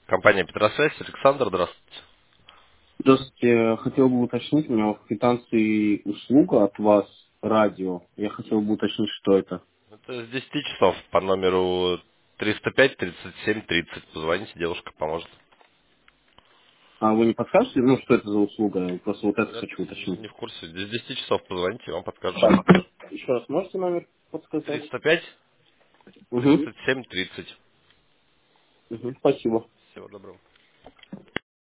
Компания Петросвязь, Александр, здравствуйте. Здравствуйте. Хотел бы уточнить, у меня в квитанции услуга от вас, радио. Я хотел бы уточнить, что это. Это с 10 часов по номеру 305 37 30. Позвоните, девушка поможет. А вы не подскажете, ну, что это за услуга? Просто вот это Нет, хочу уточнить. не в курсе. С 10 часов позвоните, вам подскажут. Так, еще раз можете номер подсказать? 305 Угу. 37 30. Угу. Спасибо. Всего доброго.